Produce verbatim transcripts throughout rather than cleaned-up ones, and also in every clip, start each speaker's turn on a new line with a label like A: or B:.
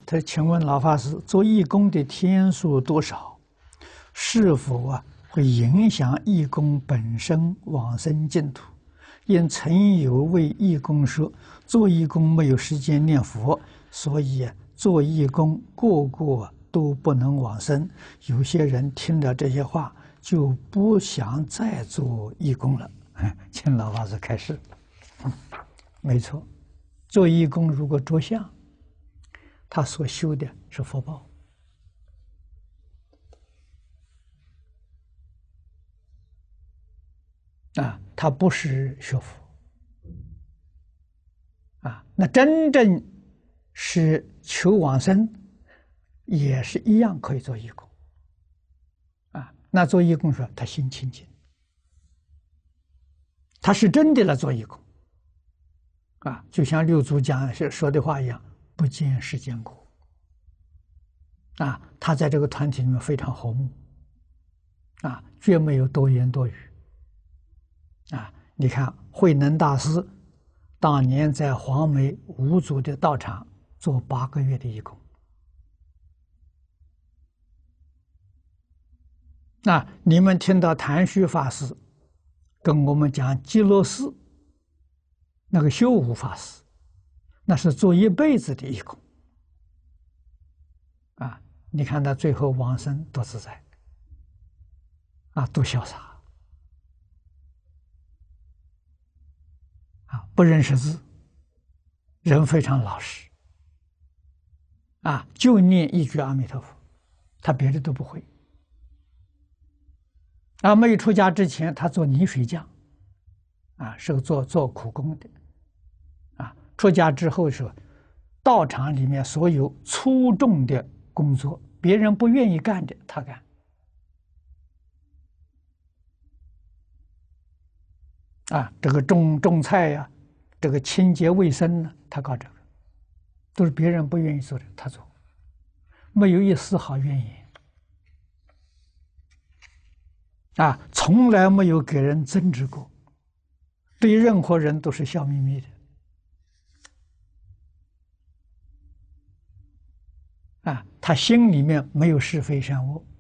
A: 他说请问老法师，做义工的天数多少？是否啊会影响义工本身往生净土？因曾有位义工说，做义工没有时间念佛，所以做义工个个都不能往生。有些人听了这些话，就不想再做义工了。请老法师开示。嗯，没错，做义工如果着相，他所修的是福报。啊，他不是学佛。啊，那真正是求往生，也是一样可以做义工。啊，那做义工说他心清净，他是真的来做义工。啊，就像六祖讲说的话一样，不见世间苦。啊，他在这个团体里面非常和睦。啊，绝没有多言多语。啊，你看慧能大师当年在黄梅五祖的道场做八个月的义工。那你们听到谭虚法师跟我们讲极乐寺那个修武法师，那是做一辈子的义工。啊，你看他最后往生多自在，啊，多潇洒。啊，不认识字，人非常老实。啊，就念一句阿弥陀佛，他别的都不会。啊，没有出家之前，他做泥水匠，啊，是个做做苦工的。啊，出家之后是道场里面所有粗重的工作，别人不愿意干的，他干。啊，这个种种菜呀、啊，这个清洁卫生呢，他搞这个，都是别人不愿意做的，他做，没有一丝毫怨言。啊，从来没有给人争执过，对任何人都是笑眯眯的。啊，他心里面没有是非善恶。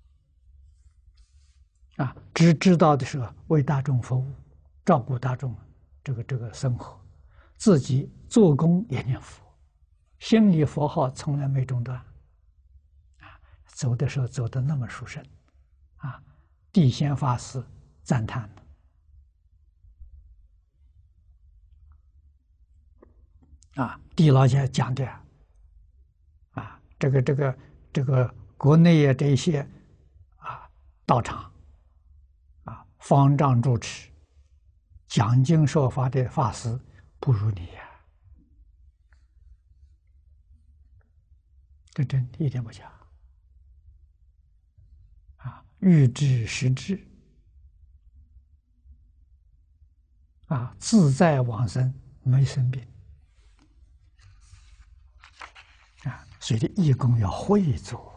A: 啊，只知道的是为大众服务。照顾大众，这个这个生活，自己做工也念佛，心里佛号从来没中断。啊，走的时候走得那么殊胜，啊，地仙法师赞叹了。啊，地老家讲的，啊，这个这个这个国内的这些啊道场，啊方丈住持。讲经说法的法师不如你呀、啊，这真一点不假。啊，欲知实知，啊，自在往生，没生病。啊，所以义工要会做。